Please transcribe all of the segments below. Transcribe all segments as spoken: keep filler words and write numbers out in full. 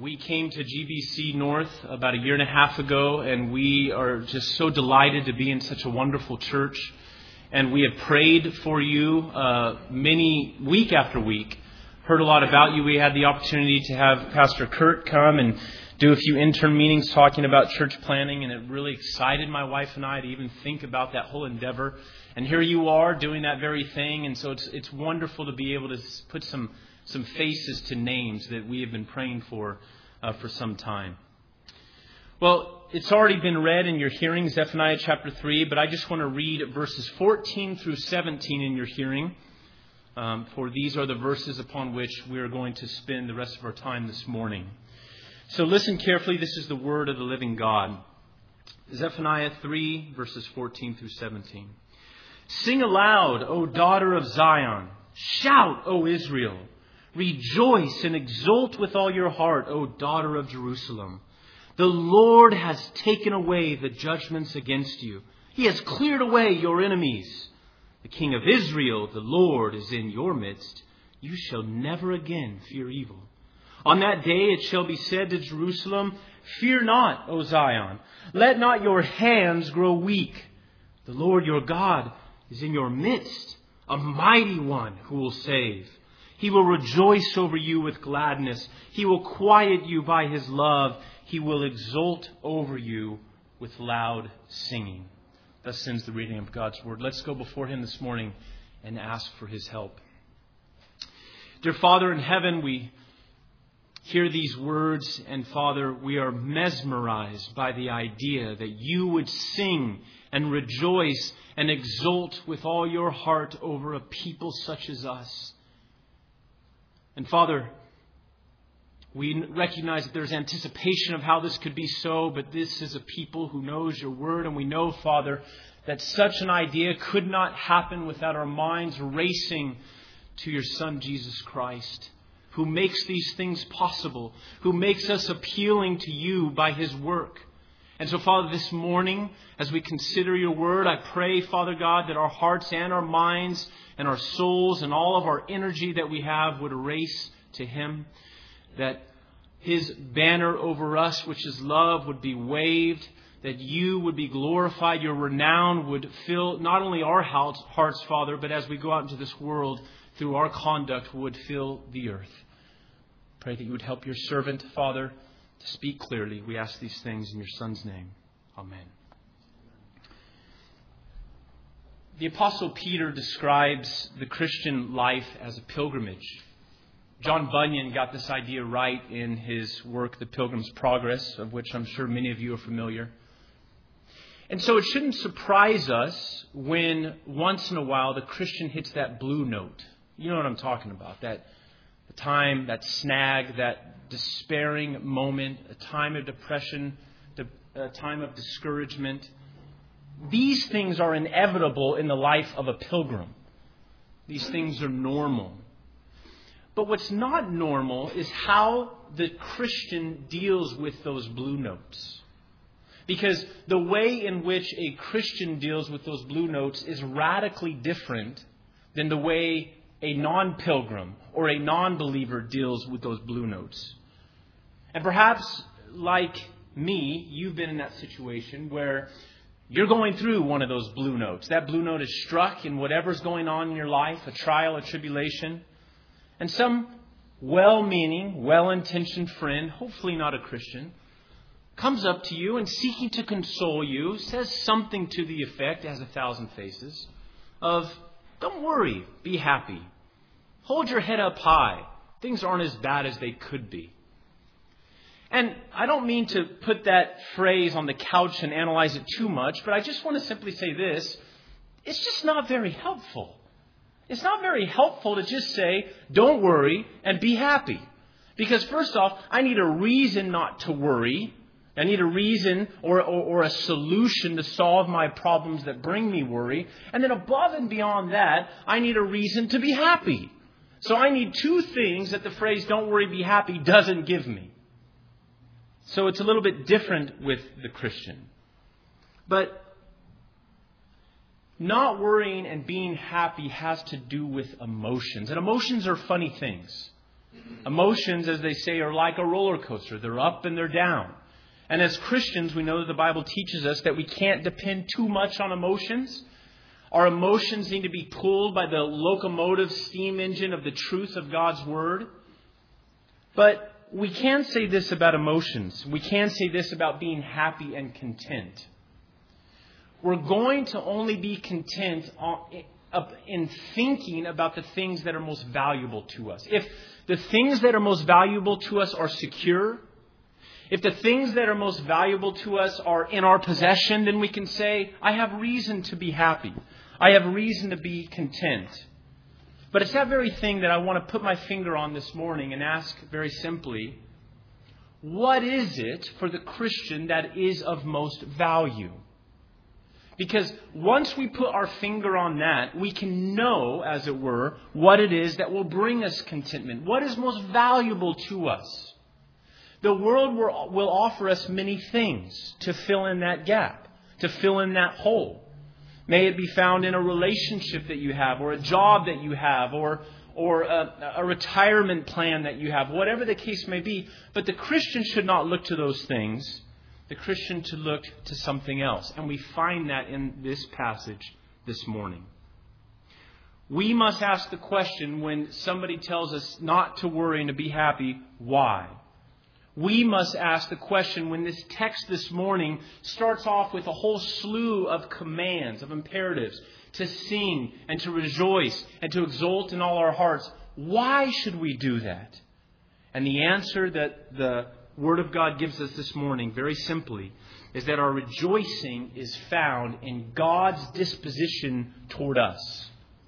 We came to G B C North about a year and a half ago, and we are just so delighted to be in such a wonderful church. And we have prayed for you uh, many week after week. Heard a lot about you. We had the opportunity to have Pastor Kurt come and do a few intern meetings talking about church planning, and it really excited my wife and I to even think about that whole endeavor. And here you are doing that very thing, and so it's it's wonderful to be able to put some some faces to names that we have been praying for uh, for some time. Well, it's already been read in your hearing, Zephaniah chapter three, but I just want to read verses fourteen through seventeen in your hearing, um, for these are the verses upon which we are going to spend the rest of our time this morning. So listen carefully. This is the word of the living God. Zephaniah three, verses fourteen through seventeen. Sing aloud, O daughter of Zion. Shout, O Israel. Rejoice and exult with all your heart, O daughter of Jerusalem. The Lord has taken away the judgments against you. He has cleared away your enemies. The King of Israel, the Lord, is in your midst. You shall never again fear evil. On that day it shall be said to Jerusalem, Fear not, O Zion. Let not your hands grow weak. The Lord your God is in your midst, a mighty one who will save. He will rejoice over you with gladness. He will quiet you by his love. He will exult over you with loud singing. Thus ends the reading of God's word. Let's go before him this morning and ask for his help. Dear Father in heaven, we hear these words, and Father, we are mesmerized by the idea that you would sing and rejoice and exult with all your heart over a people such as us. And Father, we recognize that there's anticipation of how this could be so, but this is a people who knows your word, and we know, Father, that such an idea could not happen without our minds racing to your Son, Jesus Christ, who makes these things possible, who makes us appealing to you by his work. And so, Father, this morning, as we consider your word, I pray, Father God, that our hearts and our minds and our souls and all of our energy that we have would race to him, that his banner over us, which is love, would be waved, that you would be glorified, your renown would fill not only our hearts, Father, but as we go out into this world, through our conduct, would fill the earth. Pray that you would help your servant, Father, to speak clearly. We ask these things in your Son's name. Amen. The Apostle Peter describes the Christian life as a pilgrimage. John Bunyan got this idea right in his work, The Pilgrim's Progress, of which I'm sure many of you are familiar. And so it shouldn't surprise us when once in a while the Christian hits that blue note. You know what I'm talking about. That time, that snag, that despairing moment, a time of depression, a time of discouragement. These things are inevitable in the life of a pilgrim. These things are normal. But what's not normal is how the Christian deals with those blue notes. Because the way in which a Christian deals with those blue notes is radically different than the way a non-pilgrim or a non-believer deals with those blue notes. And perhaps, like me, you've been in that situation where you're going through one of those blue notes. That blue note is struck in whatever's going on in your life, a trial, a tribulation. And some well-meaning, well-intentioned friend, hopefully not a Christian, comes up to you and seeking to console you, says something to the effect, as a thousand faces, of, don't worry, be happy. Hold your head up high. Things aren't as bad as they could be. And I don't mean to put that phrase on the couch and analyze it too much, but I just want to simply say this. It's just not very helpful. It's not very helpful to just say, don't worry and be happy. Because first off, I need a reason not to worry. I need a reason or, or, or a solution to solve my problems that bring me worry. And then above and beyond that, I need a reason to be happy. So I need two things that the phrase don't worry, be happy doesn't give me. So it's a little bit different with the Christian. But not worrying and being happy has to do with emotions. And emotions are funny things. Emotions, as they say, are like a roller coaster. They're up and they're down. And as Christians, we know that the Bible teaches us that we can't depend too much on emotions. Our emotions need to be pulled by the locomotive steam engine of the truth of God's Word. But we can say this about emotions. We can say this about being happy and content. We're going to only be content in thinking about the things that are most valuable to us. If the things that are most valuable to us are secure, if the things that are most valuable to us are in our possession, then we can say, I have reason to be happy. I have reason to be content. But it's that very thing that I want to put my finger on this morning and ask very simply, what is it for the Christian that is of most value? Because once we put our finger on that, we can know, as it were, what it is that will bring us contentment. What is most valuable to us? The world will offer us many things to fill in that gap, to fill in that hole. May it be found in a relationship that you have, or a job that you have, or or a, a retirement plan that you have, whatever the case may be. But the Christian should not look to those things. The Christian should look to something else. And we find that in this passage this morning. We must ask the question when somebody tells us not to worry and to be happy, why? We must ask the question when this text this morning starts off with a whole slew of commands, of imperatives, to sing and to rejoice and to exult in all our hearts. Why should we do that? And the answer that the Word of God gives us this morning, very simply, is that our rejoicing is found in God's disposition toward us.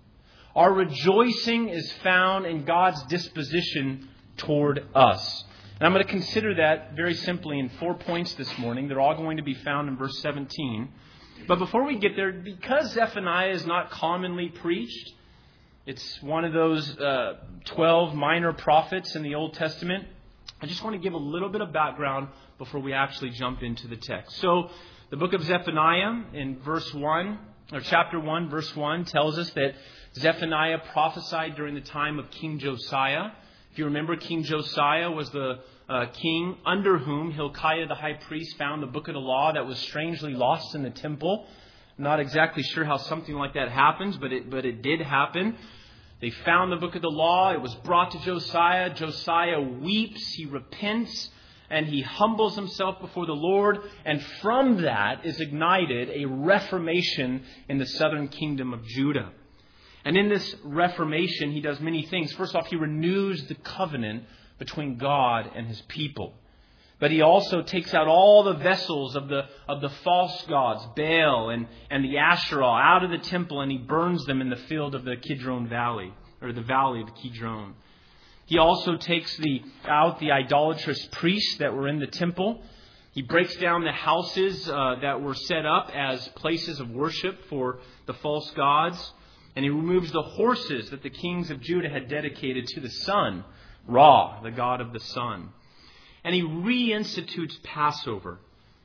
Our rejoicing is found in God's disposition toward us. And I'm going to consider that very simply in four points this morning. They're all going to be found in verse seventeen. But before we get there, because Zephaniah is not commonly preached, it's one of those uh, twelve minor prophets in the Old Testament, I just want to give a little bit of background before we actually jump into the text. So the book of Zephaniah in verse one, or chapter one, verse one, tells us that Zephaniah prophesied during the time of King Josiah. If you remember, King Josiah was the uh, king under whom Hilkiah the high priest found the book of the law that was strangely lost in the temple. Not exactly sure how something like that happens, but it but it did happen. They found the book of the law. It was brought to Josiah. Josiah weeps. He repents. And he humbles himself before the Lord. And from that is ignited a reformation in the southern kingdom of Judah. And in this reformation, he does many things. First off, he renews the covenant between God and his people. But he also takes out all the vessels of the of the false gods, Baal and, and the Asherah, out of the temple, and he burns them in the field of the Kidron Valley, or the valley of Kidron. He also takes the out the idolatrous priests that were in the temple. He breaks down the houses uh, that were set up as places of worship for the false gods. And he removes the horses that the kings of Judah had dedicated to the sun, Ra, the god of the sun. And he reinstitutes Passover,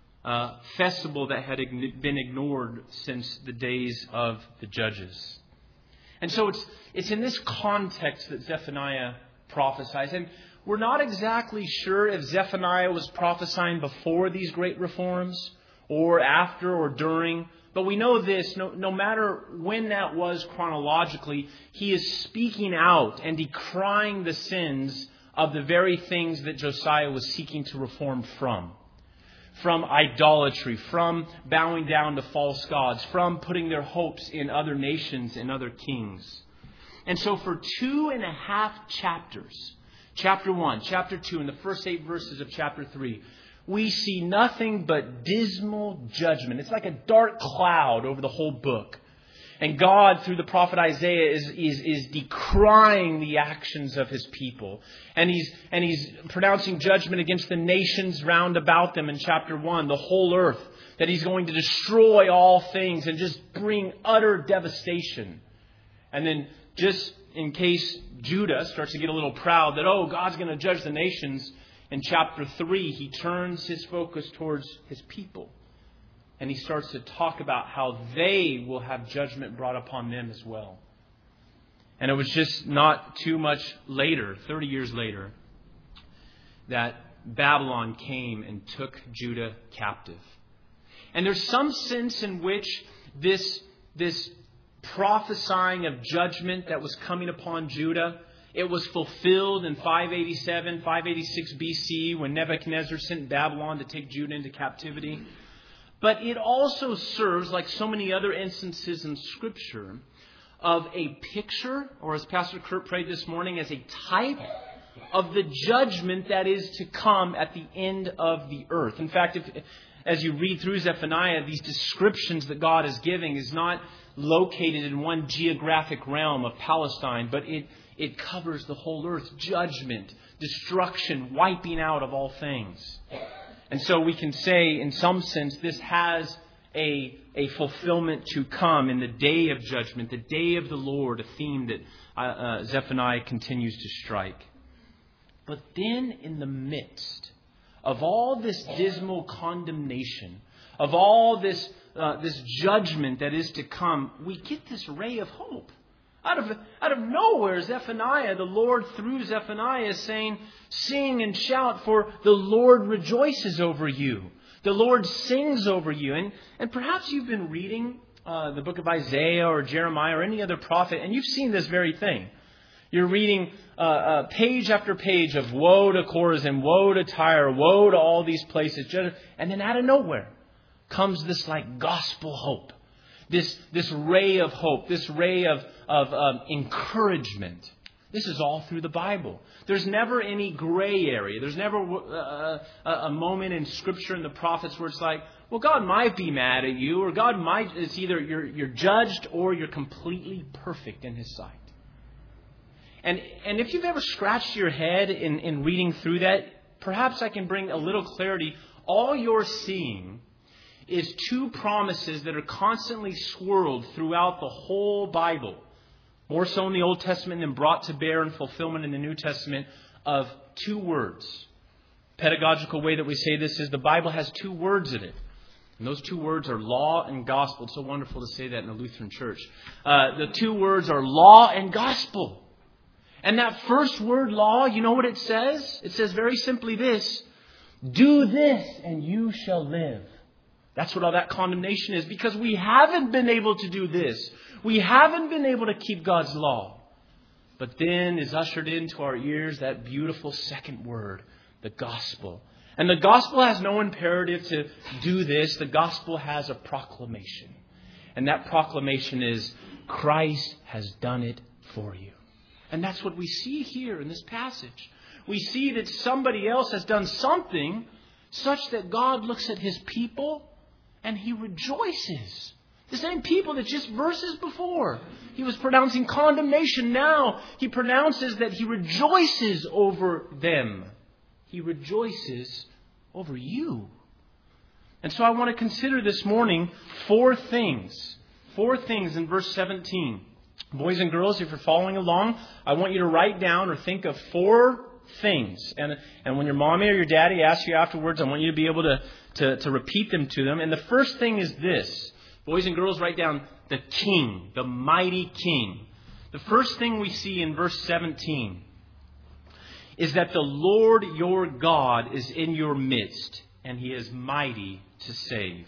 a festival that had been ignored since the days of the judges. And so it's it's in this context that Zephaniah prophesies. And we're not exactly sure if Zephaniah was prophesying before these great reforms or after or during. But we know this, no, no matter when that was chronologically, he is speaking out and decrying the sins of the very things that Josiah was seeking to reform from. From idolatry, from bowing down to false gods, from putting their hopes in other nations and other kings. And so for two and a half chapters, chapter one, chapter two, and the first eight verses of chapter three, we see nothing but dismal judgment. It's like a dark cloud over the whole book. And God, through the prophet Isaiah, is, is, is decrying the actions of his people. And he's, and he's pronouncing judgment against the nations round about them in chapter one, the whole earth, that he's going to destroy all things and just bring utter devastation. And then just in case Judah starts to get a little proud that, oh, God's going to judge the nations, in chapter three, he turns his focus towards his people. And he starts to talk about how they will have judgment brought upon them as well. And it was just not too much later, thirty years later, that Babylon came and took Judah captive. And there's some sense in which this, this prophesying of judgment that was coming upon Judah, it was fulfilled in five eighty-seven, five eighty-six B C when Nebuchadnezzar sent Babylon to take Judah into captivity. But it also serves, like so many other instances in Scripture, of a picture, or as Pastor Kurt prayed this morning, as a type of the judgment that is to come at the end of the earth. In fact, if, as you read through Zephaniah, these descriptions that God is giving is not located in one geographic realm of Palestine, but it, it covers the whole earth. Judgment, destruction, wiping out of all things. And so we can say, in some sense, this has a, a fulfillment to come in the day of judgment, the day of the Lord, a theme that uh, uh, Zephaniah continues to strike. But then in the midst of all this dismal condemnation, of all this uh, this judgment that is to come, we get this ray of hope. Out of, out of nowhere, Zephaniah, the Lord through Zephaniah is saying, sing and shout, for the Lord rejoices over you. The Lord sings over you. And, and perhaps you've been reading uh, the book of Isaiah or Jeremiah or any other prophet, and you've seen this very thing. You're reading uh, uh, page after page of woe to Chorazin, woe to Tyre, woe to all these places. And then out of nowhere comes this like gospel hope. This, this ray of hope, this ray of, of um, encouragement. This is all through the Bible. There's never any gray area. There's never a, a, a moment in Scripture and the prophets where it's like, well, God might be mad at you, or God might, it's either you're, you're judged or you're completely perfect in His sight. And, and if you've ever scratched your head in, in reading through that, perhaps I can bring a little clarity. All you're seeing is two promises that are constantly swirled throughout the whole Bible. More so in the Old Testament than brought to bear in fulfillment in the New Testament, of two words. Pedagogical way that we say this is the Bible has two words in it. And those two words are law and gospel. It's so wonderful to say that in a Lutheran church. Uh, the two words are law and gospel. And that first word, law, you know what it says? It says very simply this: do this and you shall live. That's what all that condemnation is, because we haven't been able to do this. We haven't been able to keep God's law. But then is ushered into our ears that beautiful second word, the gospel. And the gospel has no imperative to do this. The gospel has a proclamation. And that proclamation is, Christ has done it for you. And that's what we see here in this passage. We see that somebody else has done something such that God looks at His people and He rejoices. The same people that just verses before He was pronouncing condemnation. Now He pronounces that He rejoices over them. He rejoices over you. And so I want to consider this morning four things. Four things in verse seventeen. Boys and girls, if you're following along, I want you to write down or think of four things. And, and when your mommy or your daddy asks you afterwards, I want you to be able to, to, to repeat them to them. And the first thing is this. Boys and girls, write down the King, the mighty King. The first thing we see in verse seventeen is that the Lord your God is in your midst, and He is mighty to save.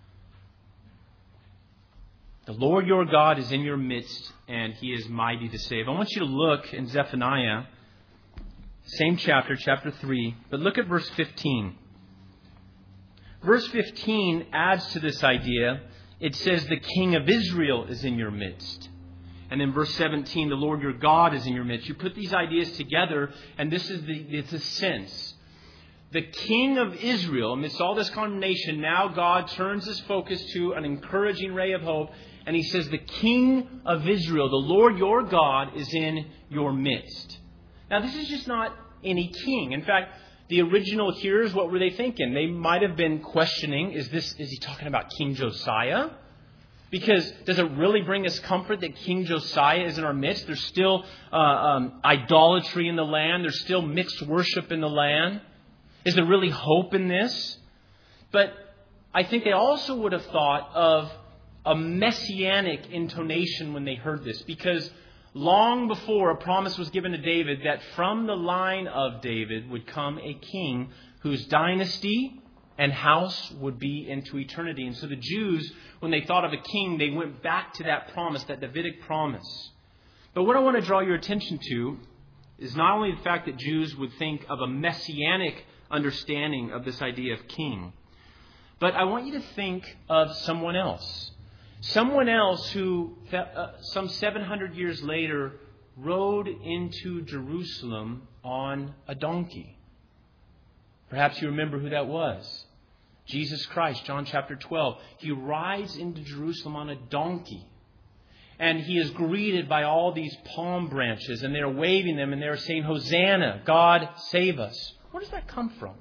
The Lord your God is in your midst, and He is mighty to save. I want you to look in Zephaniah, same chapter, chapter three, but look at verse fifteen. Verse fifteen adds to this idea. It says the King of Israel is in your midst. And then verse seventeen, the Lord your God is in your midst. You put these ideas together, and this is the, it's a sense. The King of Israel, amidst all this condemnation, now God turns His focus to an encouraging ray of hope. And He says, the King of Israel, the Lord your God, is in your midst. Now, this is just not any king. In fact, the original hearers, what were they thinking? They might have been questioning, is this, is he talking about King Josiah? Because does it really bring us comfort that King Josiah is in our midst? There's still uh, um, idolatry in the land. There's still mixed worship in the land. Is there really hope in this? But I think they also would have thought of a messianic intonation when they heard this. Because long before a promise was given to David that from the line of David would come a king whose dynasty and house would be into eternity. And so the Jews, when they thought of a king, they went back to that promise, that Davidic promise. But what I want to draw your attention to is not only the fact that Jews would think of a messianic understanding of this idea of king, but I want you to think of someone else. Someone else who, uh, some seven hundred years later, rode into Jerusalem on a donkey. Perhaps you remember who that was. Jesus Christ, John chapter twelve. He rides into Jerusalem on a donkey. And he is greeted by all these palm branches, and they're waving them, and they're saying, Hosanna, God save us. Where does that come from?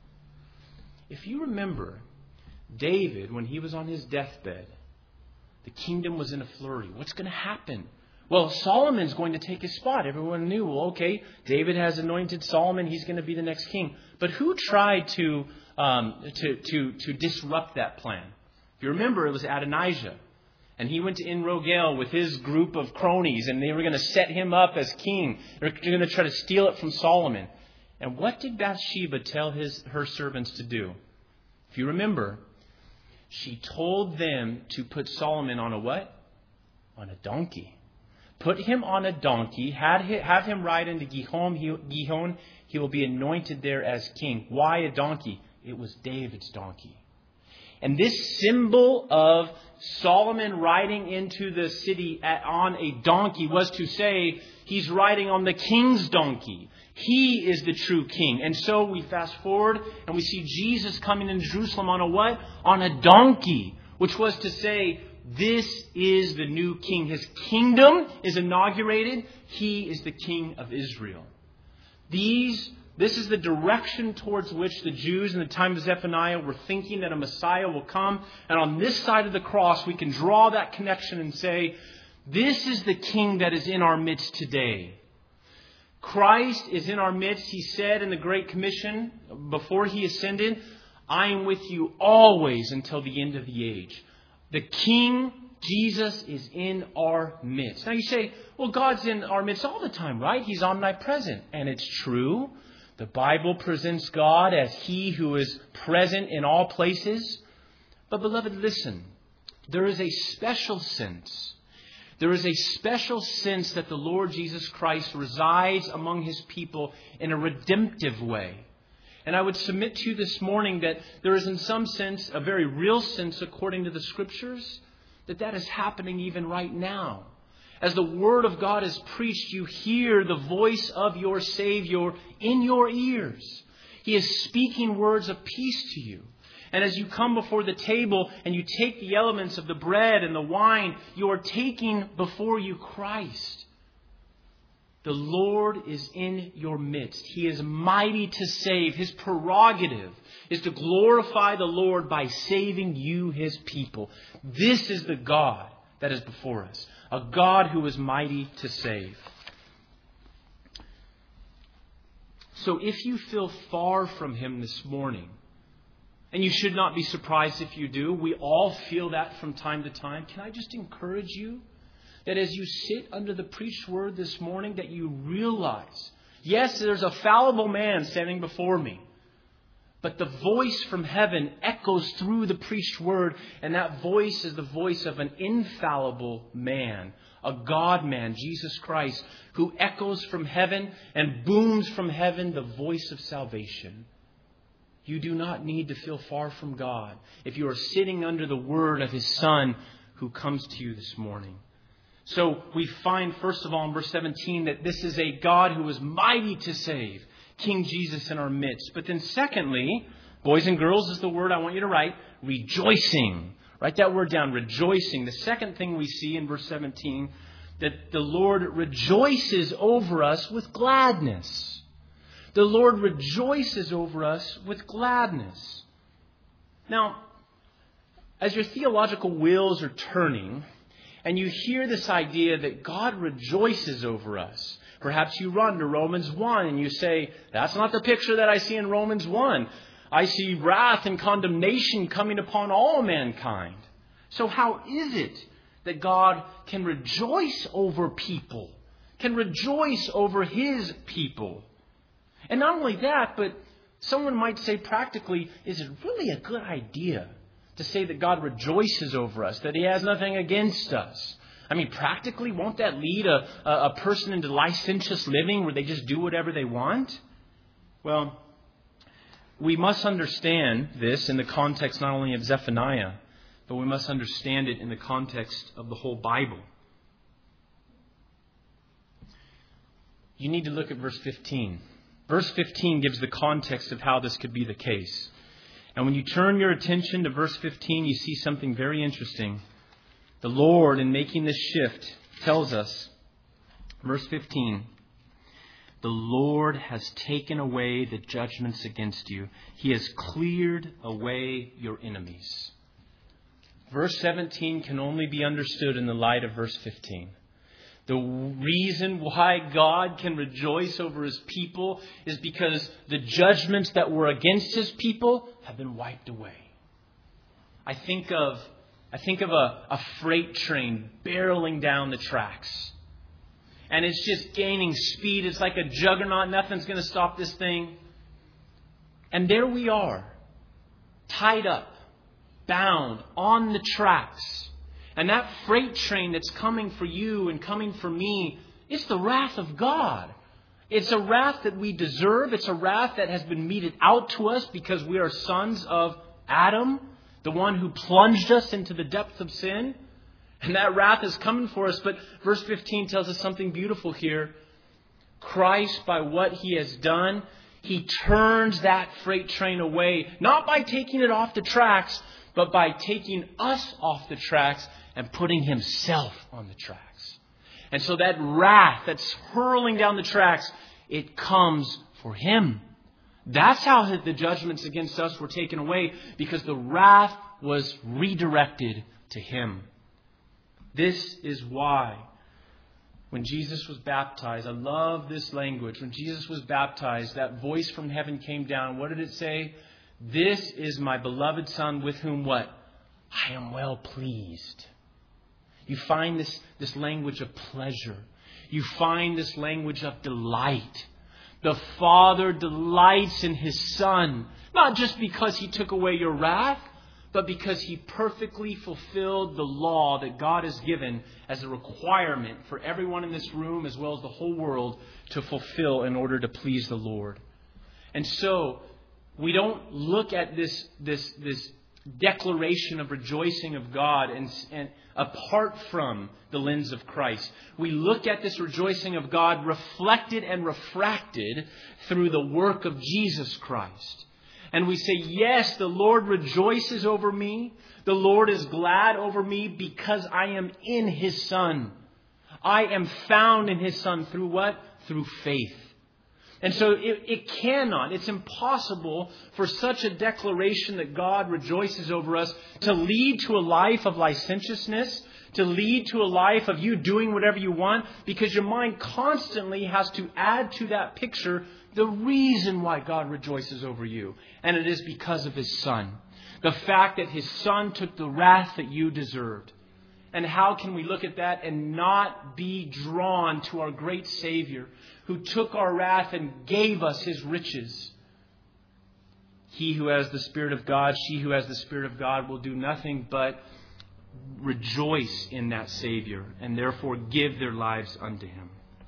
If you remember, David, when he was on his deathbed, the kingdom was in a flurry. What's going to happen? Well, Solomon's going to take his spot. Everyone knew, well, okay, David has anointed Solomon. He's going to be the next king. But who tried to, um, to, to, to disrupt that plan? If you remember, it was Adonijah. And he went to En-Rogel with his group of cronies, and they were going to set him up as king. They're going to try to steal it from Solomon. And what did Bathsheba tell his her servants to do? If you remember, she told them to put Solomon on a what? On a donkey. Put him on a donkey, had him, have him ride into Gihon. He, Gihon. He will be anointed there as king. Why a donkey? It was David's donkey. And this symbol of Solomon riding into the city at, on a donkey was to say he's riding on the king's donkey. He is the true king. And so we fast forward and we see Jesus coming into Jerusalem on a what? On a donkey, which was to say this is the new king. His kingdom is inaugurated. He is the king of Israel. These This is the direction towards which the Jews in the time of Zephaniah were thinking that a Messiah will come. And on this side of the cross, we can draw that connection and say, this is the king that is in our midst today. Christ is in our midst. He said in the Great Commission before he ascended, I am with you always until the end of the age. The King, Jesus, is in our midst. Now you say, well, God's in our midst all the time, right? He's omnipresent. And it's true. The Bible presents God as He who is present in all places. But beloved, listen. There is a special sense. There is a special sense that the Lord Jesus Christ resides among His people in a redemptive way. And I would submit to you this morning that there is in some sense, a very real sense according to the Scriptures, that that is happening even right now. As the Word of God is preached, you hear the voice of your Savior in your ears. He is speaking words of peace to you. And as you come before the table and you take the elements of the bread and the wine, you are taking before you Christ. The Lord is in your midst. He is mighty to save. His prerogative is to glorify the Lord by saving you, His people. This is the God that is before us. A God who is mighty to save. So if you feel far from Him this morning, and you should not be surprised if you do, we all feel that from time to time, can I just encourage you that as you sit under the preached word this morning, that you realize, yes, there's a fallible man standing before me, but the voice from heaven echoes through the preached word, and that voice is the voice of an infallible man, a God-man, Jesus Christ, who echoes from heaven and booms from heaven the voice of salvation. You do not need to feel far from God if you are sitting under the word of His Son who comes to you this morning. So we find, first of all, in verse seventeen, that this is a God who is mighty to save, King Jesus in our midst. But then secondly, boys and girls is the word I want you to write, rejoicing. Write that word down, rejoicing. The second thing we see in verse seventeen, that the Lord rejoices over us with gladness. The Lord rejoices over us with gladness. Now, as your theological wheels are turning, and you hear this idea that God rejoices over us, perhaps you run to Romans one and you say, that's not the picture that I see in Romans one. I see wrath and condemnation coming upon all mankind. So how is it that God can rejoice over people can rejoice over His people. And not only that, but someone might say practically, is it really a good idea to say that God rejoices over us, that He has nothing against us? I mean, practically, won't that lead a, a, a person into licentious living where they just do whatever they want? Well, we must understand this in the context not only of Zephaniah, but we must understand it in the context of the whole Bible. You need to look at verse fifteen. Verse fifteen gives the context of how this could be the case. And when you turn your attention to verse fifteen, you see something very interesting. The Lord, in making this shift, tells us, verse fifteen, the Lord has taken away the judgments against you. He has cleared away your enemies. Verse seventeen can only be understood in the light of verse fifteen. The reason why God can rejoice over His people is because the judgments that were against His people have been wiped away. I think of I think of a, a freight train barreling down the tracks. And it's just gaining speed. It's like a juggernaut. Nothing's going to stop this thing. And there we are, tied up, bound on the tracks. And that freight train that's coming for you and coming for me, it's the wrath of God. It's a wrath that we deserve. It's a wrath that has been meted out to us because we are sons of Adam, the one who plunged us into the depth of sin. And that wrath is coming for us. But verse fifteen tells us something beautiful here. Christ, by what He has done, He turns that freight train away, not by taking it off the tracks, but by taking us off the tracks and putting Himself on the tracks. And so that wrath that's hurling down the tracks, it comes for Him. That's how the judgments against us were taken away, because the wrath was redirected to Him. This is why when Jesus was baptized, I love this language. When Jesus was baptized, that voice from heaven came down. What did it say? This is my beloved Son with whom what? I am well pleased. You find this, this language of pleasure. You find this language of delight. The Father delights in His Son, not just because He took away your wrath, but because He perfectly fulfilled the law that God has given as a requirement for everyone in this room as well as the whole world to fulfill in order to please the Lord. And so we don't look at this, this, this declaration of rejoicing of God and, and apart from the lens of Christ. We look at this rejoicing of God reflected and refracted through the work of Jesus Christ. And we say, yes, the Lord rejoices over me. The Lord is glad over me because I am in His Son. I am found in His Son through what? Through faith. And so it, it cannot, it's impossible for such a declaration that God rejoices over us to lead to a life of licentiousness, to lead to a life of you doing whatever you want, because your mind constantly has to add to that picture the reason why God rejoices over you. And it is because of His Son. The fact that His Son took the wrath that you deserved. And how can we look at that and not be drawn to our great Savior who took our wrath and gave us His riches? He who has the Spirit of God, she who has the Spirit of God will do nothing but rejoice in that Savior and therefore give their lives unto Him.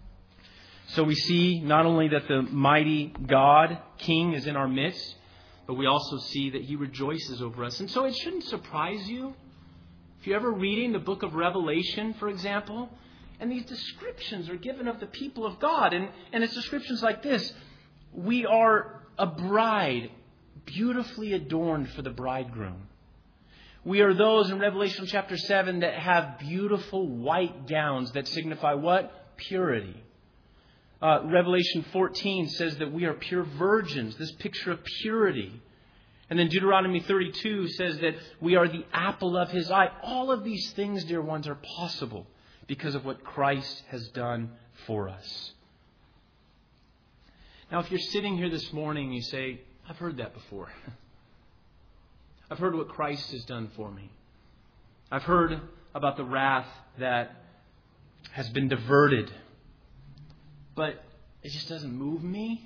So we see not only that the mighty God, King, is in our midst, but we also see that He rejoices over us. And so it shouldn't surprise you. If you're ever reading the book of Revelation, for example, and these descriptions are given of the people of God, and, and it's descriptions like this. We are a bride beautifully adorned for the bridegroom. We are those in Revelation chapter seven that have beautiful white gowns that signify what? Purity. Uh, Revelation fourteen says that we are pure virgins, this picture of purity. And then Deuteronomy thirty-two says that we are the apple of His eye. All of these things, dear ones, are possible because of what Christ has done for us. Now, if you're sitting here this morning, you say, I've heard that before. I've heard what Christ has done for me. I've heard about the wrath that has been diverted but it just doesn't move me.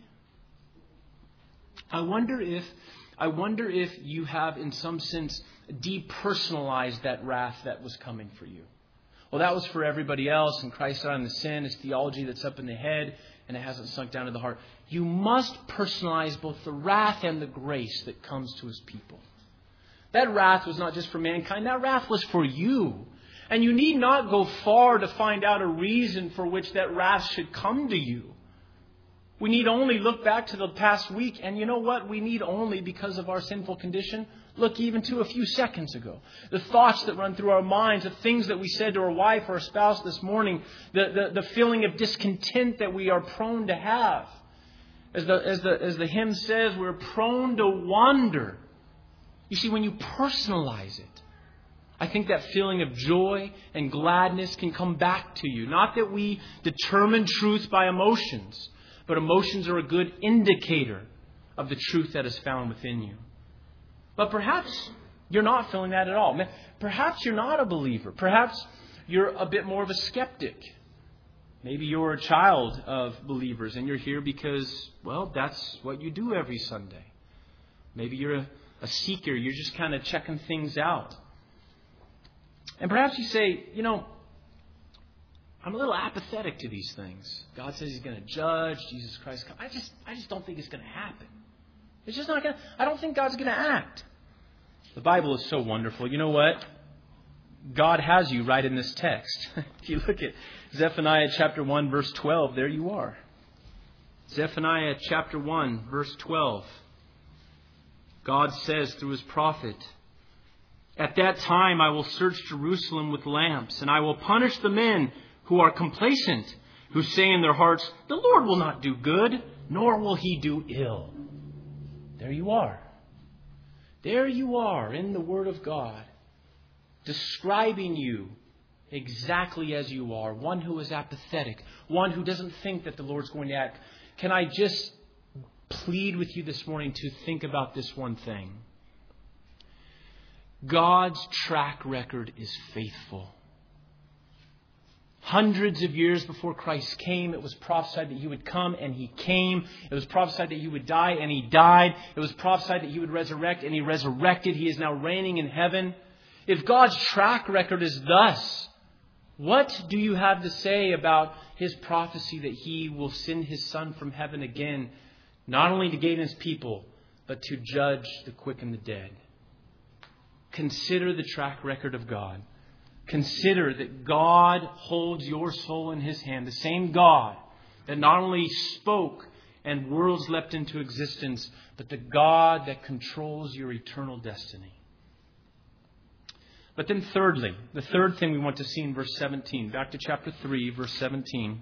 I wonder if I wonder if you have, in some sense, depersonalized that wrath that was coming for you. Well, that was for everybody else, and Christ died on the sin. It's theology that's up in the head, and it hasn't sunk down to the heart. You must personalize both the wrath and the grace that comes to His people. That wrath was not just for mankind. That wrath was for you. And you need not go far to find out a reason for which that wrath should come to you. We need only look back to the past week. And you know what? We need only, because of our sinful condition, look even to a few seconds ago. The thoughts that run through our minds, the things that we said to our wife or our spouse this morning, the, the, the feeling of discontent that we are prone to have. As the, as the, as the hymn says, we're prone to wander. You see, when you personalize it, I think that feeling of joy and gladness can come back to you. Not that we determine truth by emotions, but emotions are a good indicator of the truth that is found within you. But perhaps you're not feeling that at all. Perhaps you're not a believer. Perhaps you're a bit more of a skeptic. Maybe you're a child of believers and you're here because, well, that's what you do every Sunday. Maybe you're a, a seeker. You're just kind of checking things out. And perhaps you say, you know, I'm a little apathetic to these things. God says He's going to judge. Jesus Christ. I just, I just don't think it's going to happen. It's just not going to, I don't think God's going to act. The Bible is so wonderful. You know what? God has you right in this text. If you look at Zephaniah chapter one, verse twelve, there you are. Zephaniah chapter one, verse twelve. God says through His prophet, "At that time I will search Jerusalem with lamps, and I will punish the men who are complacent, who say in their hearts, 'The Lord will not do good, nor will He do ill.'" There you are. There you are in the Word of God, describing you exactly as you are. One who is apathetic. One who doesn't think that the Lord's going to act. Can I just plead with you this morning to think about this one thing? God's track record is faithful. Hundreds of years before Christ came, it was prophesied that He would come, and He came. It was prophesied that He would die, and He died. It was prophesied that He would resurrect, and He resurrected. He is now reigning in heaven. If God's track record is thus, what do you have to say about His prophecy that He will send His Son from heaven again, not only to gain His people, but to judge the quick and the dead? Consider the track record of God. Consider that God holds your soul in His hand. The same God that not only spoke and worlds leapt into existence, but the God that controls your eternal destiny. But then thirdly, the third thing we want to see in verse seventeen. Back to chapter three, verse seventeen.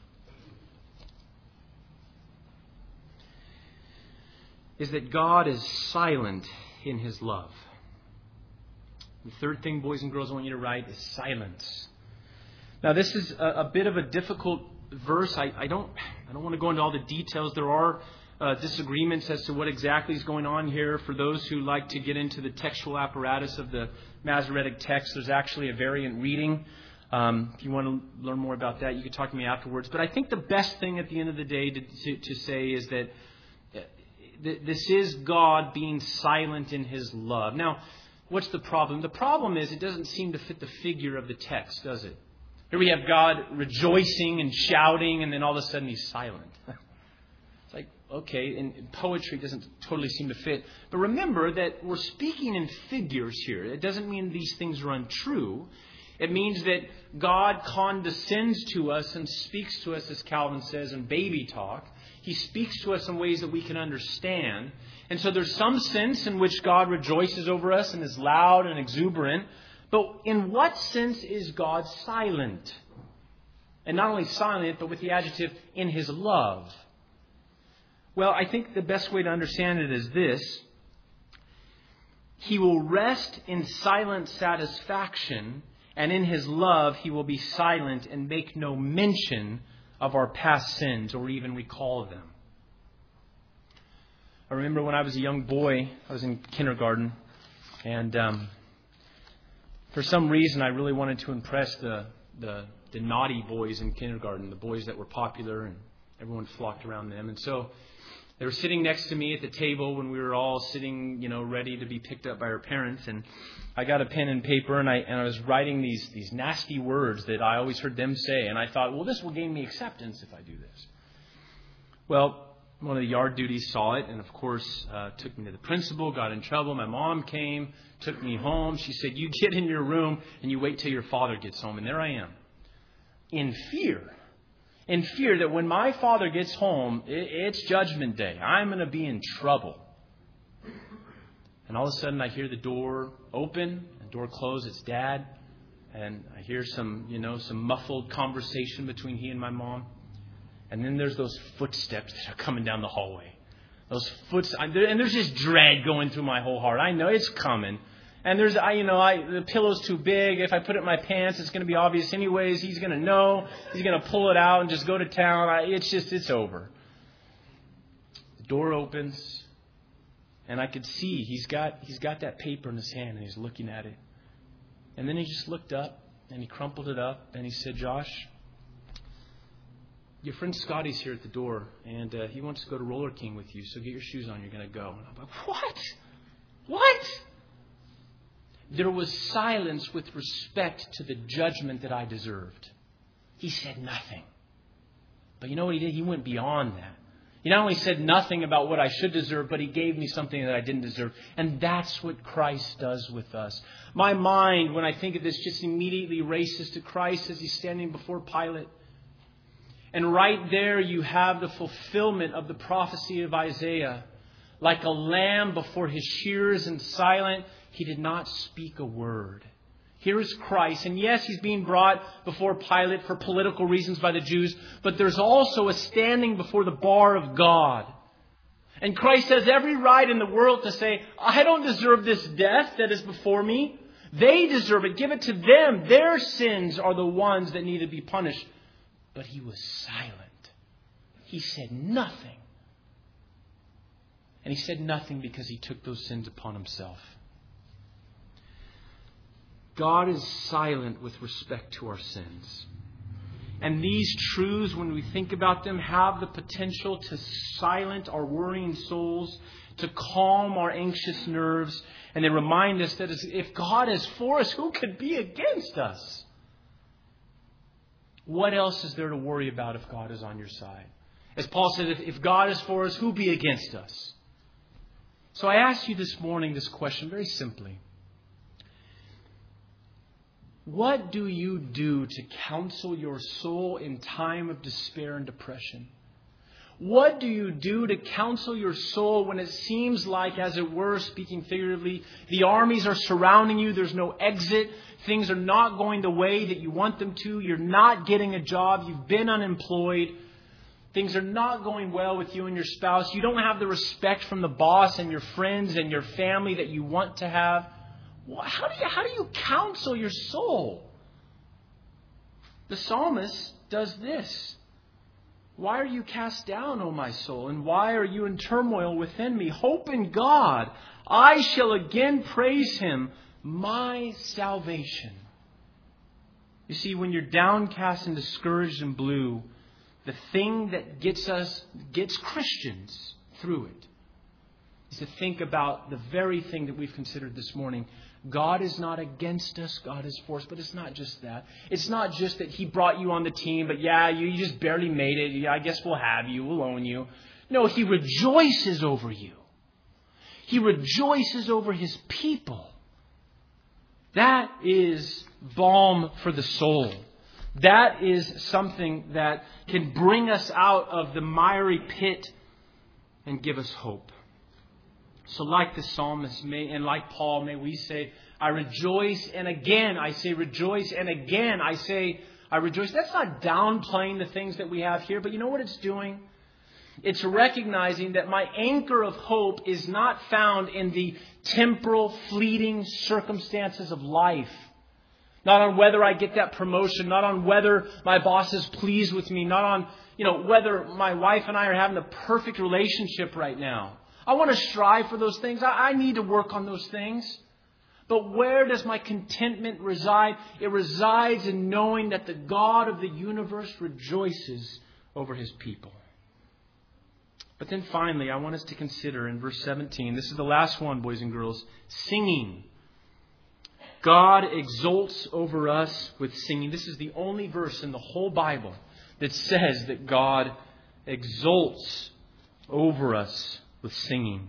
Is that God is silent in His love. The third thing, boys and girls, I want you to write is silence. Now, this is a, a bit of a difficult verse. I, I don't I don't want to go into all the details. There are uh, disagreements as to what exactly is going on here. For those who like to get into the textual apparatus of the Masoretic text, there's actually a variant reading. Um, if you want to learn more about that, you can talk to me afterwards. But I think the best thing at the end of the day to, to, to say is that this is God being silent in His love. Now, what's the problem? The problem is it doesn't seem to fit the figure of the text, does it? Here we have God rejoicing and shouting, and then all of a sudden He's silent. It's like, okay, and poetry doesn't totally seem to fit. But remember that we're speaking in figures here. It doesn't mean these things are untrue. It means that God condescends to us and speaks to us, as Calvin says, in baby talk. He speaks to us in ways that we can understand. And so there's some sense in which God rejoices over us and is loud and exuberant. But in what sense is God silent? And not only silent, but with the adjective in His love. Well, I think the best way to understand it is this. He will rest in silent satisfaction, and in His love He will be silent and make no mention of our past sins or even recall them. I remember when I was a young boy, I was in kindergarten, and um, for some reason I really wanted to impress the, the the naughty boys in kindergarten, the boys that were popular and Everyone flocked around them. And so they were sitting next to me at the table when we were all sitting, you know, ready to be picked up by our parents. And I got a pen and paper, and I and I was writing these these nasty words that I always heard them say. And I thought, well, this will gain me acceptance if I do this. Well, one of the yard duties saw it, and of course uh, took me to the principal, got in trouble. My mom came, took me home. She said, you get in your room and you wait till your father gets home. And there I am, in fear. In fear that when my father gets home, it's judgment day. I'm going to be in trouble. And all of a sudden I hear the door open, the door close. It's Dad. And I hear some, you know, some muffled conversation between he and my mom. And then there's those footsteps that are coming down the hallway. Those footsteps. And there's just dread going through my whole heart. I know it's coming. And there's, I, you know, I, the pillow's too big. If I put it in my pants, it's going to be obvious anyways. He's going to know. He's going to pull it out and just go to town. I, it's just, it's over. The door opens, and I could see he's got, he's got that paper in his hand, and he's looking at it. And then he just looked up, and he crumpled it up, and he said, Josh, your friend Scotty's here at the door, and uh, he wants to go to Roller King with you, so get your shoes on. You're going to go. And I'm like, what? What? There was silence with respect to the judgment that I deserved. He said nothing. But you know what he did? He went beyond that. He not only said nothing about what I should deserve, but he gave me something that I didn't deserve. And that's what Christ does with us. My mind, when I think of this, just immediately races to Christ as he's standing before Pilate. And right there you have the fulfillment of the prophecy of Isaiah. Like a lamb before his shearers and silent, he did not speak a word. Here is Christ. And yes, he's being brought before Pilate for political reasons by the Jews. But there's also a standing before the bar of God. And Christ has every right in the world to say, I don't deserve this death that is before me. They deserve it. Give it to them. Their sins are the ones that need to be punished. But he was silent. He said nothing. And he said nothing because he took those sins upon himself. God is silent with respect to our sins. And these truths, when we think about them, have the potential to silence our worrying souls, to calm our anxious nerves. And they remind us that if God is for us, who could be against us? What else is there to worry about if God is on your side? As Paul said, if, if God is for us, who be against us? So I ask you this morning this question very simply. What do you do to counsel your soul in time of despair and depression? What do you do to counsel your soul when it seems like, as it were, speaking figuratively, the armies are surrounding you, there's no exit, things are not going the way that you want them to, you're not getting a job, you've been unemployed, things are not going well with you and your spouse, you don't have the respect from the boss and your friends and your family that you want to have? How do you, how do you counsel your soul? The psalmist does this. Why are you cast down, O my soul? And why are you in turmoil within me? Hope in God. I shall again praise him, my salvation. You see, when you're downcast and discouraged and blue, the thing that gets us, gets Christians through it, is to think about the very thing that we've considered this morning. God is not against us. God is for us. But it's not just that. It's not just that he brought you on the team, but yeah, you, you just barely made it. Yeah, I guess we'll have you. We'll own you. No, he rejoices over you. He rejoices over his people. That is balm for the soul. That is something that can bring us out of the miry pit and give us hope. So like the psalmist may, and like Paul, may we say, I rejoice, and again I say rejoice, and again I say I rejoice. That's not downplaying the things that we have here, but you know what it's doing? It's recognizing that my anchor of hope is not found in the temporal, fleeting circumstances of life. Not on whether I get that promotion, not on whether my boss is pleased with me, not on, you know, whether my wife and I are having the perfect relationship right now. I want to strive for those things. I, I need to work on those things. But where does my contentment reside? It resides in knowing that the God of the universe rejoices over his people. But then finally, I want us to consider in verse seventeen, this is the last one, boys and girls, singing. God exults over us with singing. This is the only verse in the whole Bible that says that God exults over us with singing.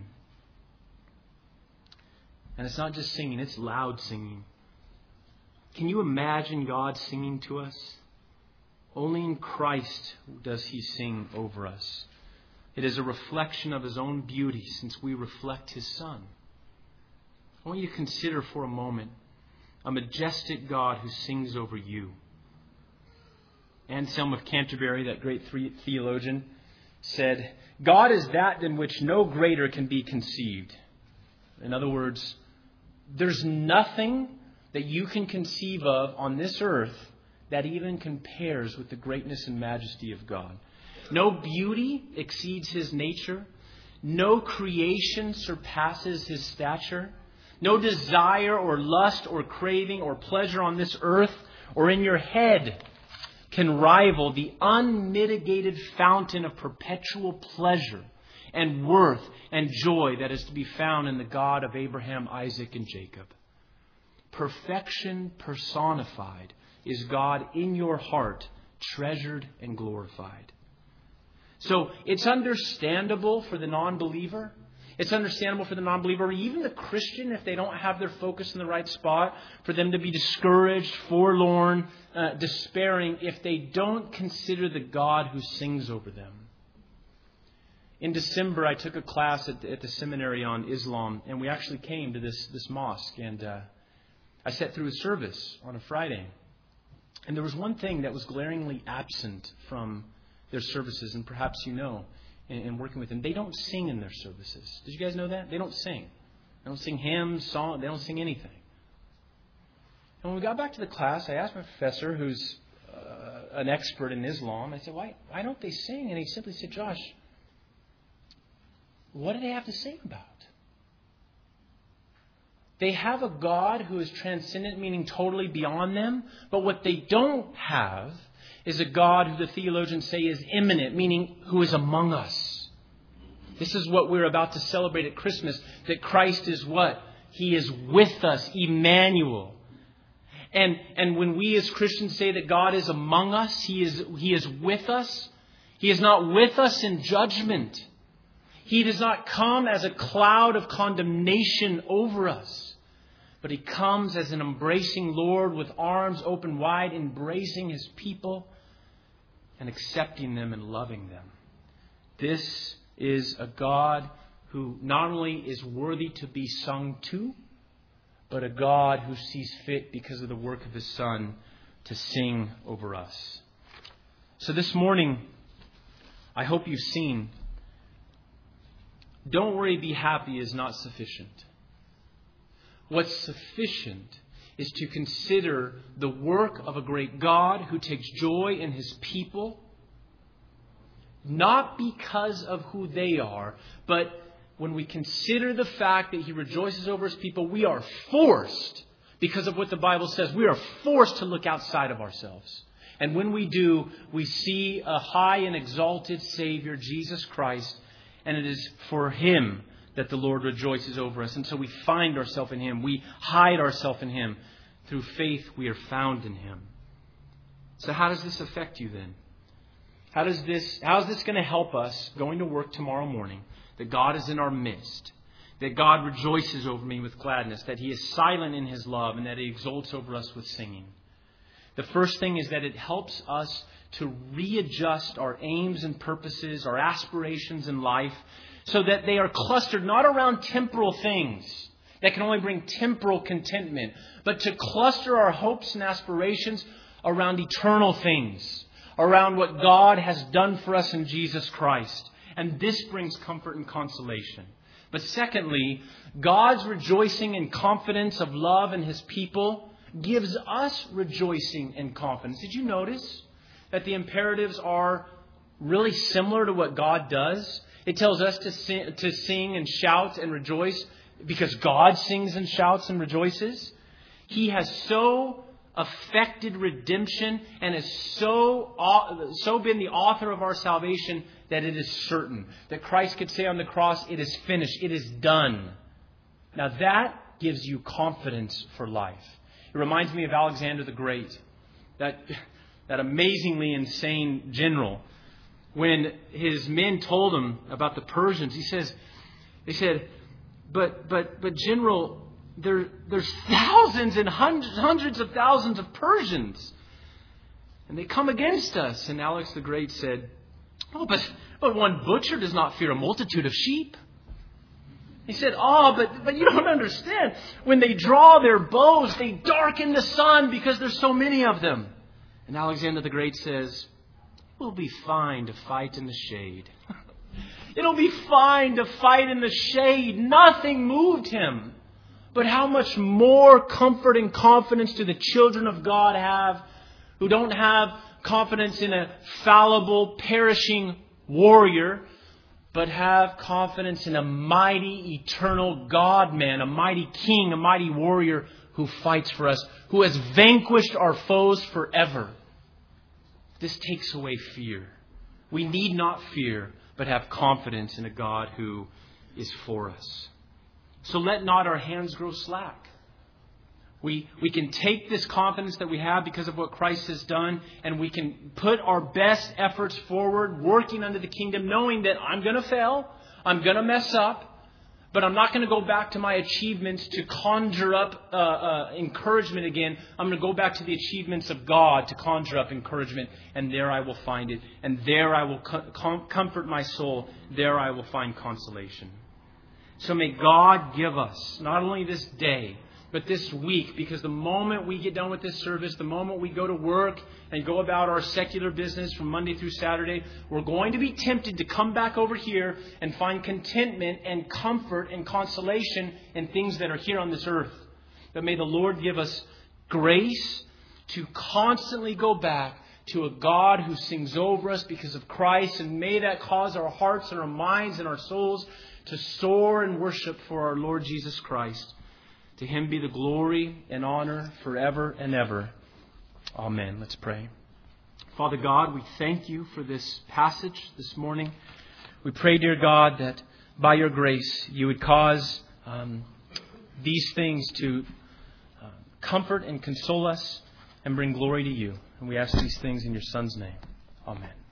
And it's not just singing, it's loud singing. Can you imagine God singing to us? Only in Christ does He sing over us. It is a reflection of His own beauty since we reflect His Son. I want you to consider for a moment a majestic God who sings over you. Anselm of Canterbury, that great theologian, said, God is that in which no greater can be conceived. In other words, there's nothing that you can conceive of on this earth that even compares with the greatness and majesty of God. No beauty exceeds His nature. No creation surpasses His stature. No desire or lust or craving or pleasure on this earth or in your head can rival the unmitigated fountain of perpetual pleasure and worth and joy that is to be found in the God of Abraham, Isaac, and Jacob. Perfection personified is God in your heart, treasured and glorified. So it's understandable for the non-believer. It's understandable for the non-believer, or even the Christian, if they don't have their focus in the right spot, for them to be discouraged, forlorn, uh, despairing, if they don't consider the God who sings over them. In December, I took a class at the, at the seminary on Islam, and we actually came to this, this mosque, and uh, I sat through a service on a Friday. And there was one thing that was glaringly absent from their services, and perhaps you know, in, in working with them. They don't sing in their services. Did you guys know that? They don't sing. They don't sing hymns, songs. They don't sing anything. And when we got back to the class, I asked my professor, who's uh, an expert in Islam, I said, why, why don't they sing? And he simply said, Josh, what do they have to sing about? They have a God who is transcendent, meaning totally beyond them. But what they don't have is a God who the theologians say is immanent, meaning who is among us. This is what we're about to celebrate at Christmas, that Christ is what? He is with us, Emmanuel. And, and when we as Christians say that God is among us, He is, He is with us, He is not with us in judgment. He does not come as a cloud of condemnation over us, but He comes as an embracing Lord with arms open wide, embracing His people and accepting them and loving them. This is a God who not only is worthy to be sung to, but a God who sees fit because of the work of His Son to sing over us. So this morning, I hope you've seen, don't worry, be happy is not sufficient. What's sufficient is to consider the work of a great God who takes joy in His people, not because of who they are, but when we consider the fact that He rejoices over His people, we are forced, because of what the Bible says, we are forced to look outside of ourselves. And when we do, we see a high and exalted Savior, Jesus Christ, and it is for Him that the Lord rejoices over us. And so we find ourselves in Him. We hide ourselves in Him. Through faith, we are found in Him. So how does this affect you then? How does this, how is this going to help us going to work tomorrow morning? That God is in our midst. That God rejoices over me with gladness. That He is silent in His love. And that He exalts over us with singing. The first thing is that it helps us to readjust our aims and purposes, our aspirations in life, so that they are clustered not around temporal things that can only bring temporal contentment, but to cluster our hopes and aspirations around eternal things, around what God has done for us in Jesus Christ. And this brings comfort and consolation. But secondly, God's rejoicing and confidence of love in His people gives us rejoicing and confidence. Did you notice that the imperatives are really similar to what God does? It tells us to sing, to sing and shout and rejoice because God sings and shouts and rejoices. He has so affected redemption and has so, so been the author of our salvation that it is certain. That Christ could say on the cross, it is finished, it is done. Now that gives you confidence for life. It reminds me of Alexander the Great, that, that amazingly insane general. When his men told him about the Persians, he says, they said, but, but, but General, There, there's thousands and hundreds, hundreds of thousands of Persians. And they come against us. And Alex the Great said, oh, but, but one butcher does not fear a multitude of sheep. He said, oh, but, but you don't understand. When they draw their bows, they darken the sun because there's so many of them. And Alexander the Great says, it'll be fine to fight in the shade. It'll be fine to fight in the shade. Nothing moved him. But how much more comfort and confidence do the children of God have who don't have confidence in a fallible, perishing warrior, but have confidence in a mighty, eternal God-man, a mighty king, a mighty warrior who fights for us, who has vanquished our foes forever. This takes away fear. We need not fear, but have confidence in a God who is for us. So let not our hands grow slack. We, we can take this confidence that we have because of what Christ has done, and we can put our best efforts forward, working under the kingdom, knowing that I'm going to fail, I'm going to mess up, but I'm not going to go back to my achievements to conjure up uh, uh, encouragement again. I'm going to go back to the achievements of God to conjure up encouragement, and there I will find it, and there I will com- comfort my soul, there I will find consolation. So may God give us, not only this day, but this week, because the moment we get done with this service, the moment we go to work and go about our secular business from Monday through Saturday, we're going to be tempted to come back over here and find contentment and comfort and consolation in things that are here on this earth. But may the Lord give us grace to constantly go back to a God who sings over us because of Christ, and may that cause our hearts and our minds and our souls to soar and worship for our Lord Jesus Christ. To Him be the glory and honor forever and ever. Amen. Let's pray. Father God, we thank You for this passage this morning. We pray, dear God, that by Your grace You would cause um, these things to uh, comfort and console us and bring glory to You. And we ask these things in Your Son's name. Amen.